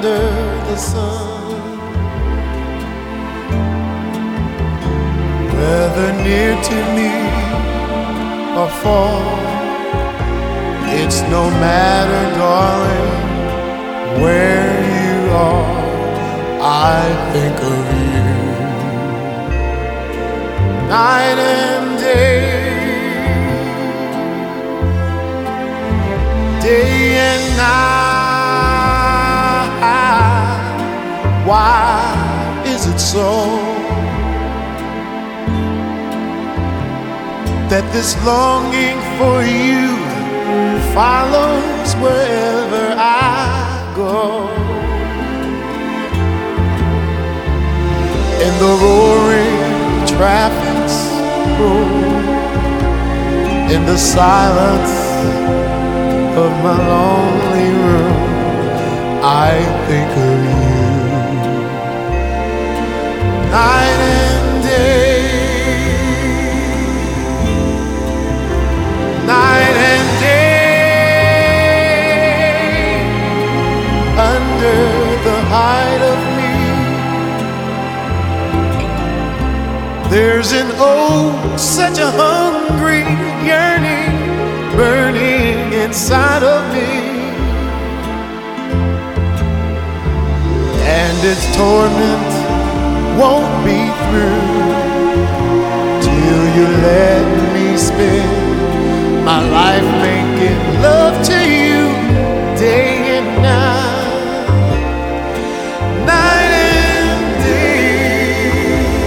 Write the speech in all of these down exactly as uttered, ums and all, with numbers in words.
under the sun. Whether near to me or far, it's no matter, darling, where you are. I think of you night and day, day and night. Why is it so that this longing for you follows wherever I go? In the roaring traffic's road, in the silence of my lonely room, I think of you night and day, night and day, under the height of me. There's an oh, such a hungry yearning burning inside of me, and its torment won't be through till you let me spend my life making love to you day and night, night and day.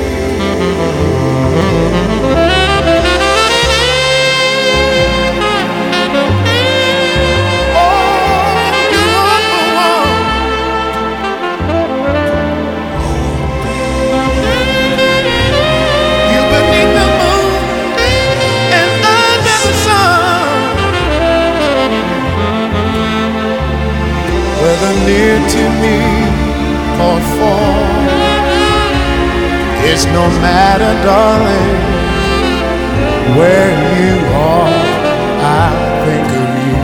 Oh, you beneath the moon and under the sun, whether near to me or far, it's no matter, darling, where you are. I think of you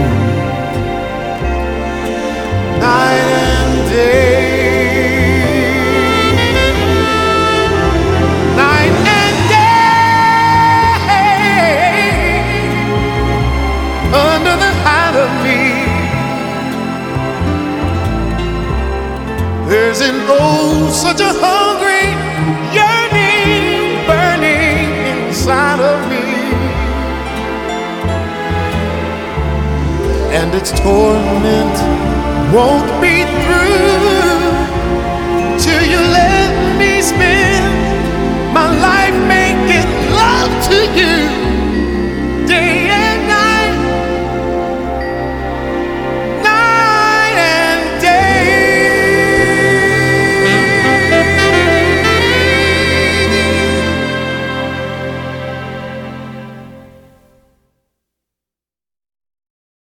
night and day, night and day, under the height of me. There's an oh, such a hungry yearning burning inside of me, and its torment won't be through till you let me spend my life making love to you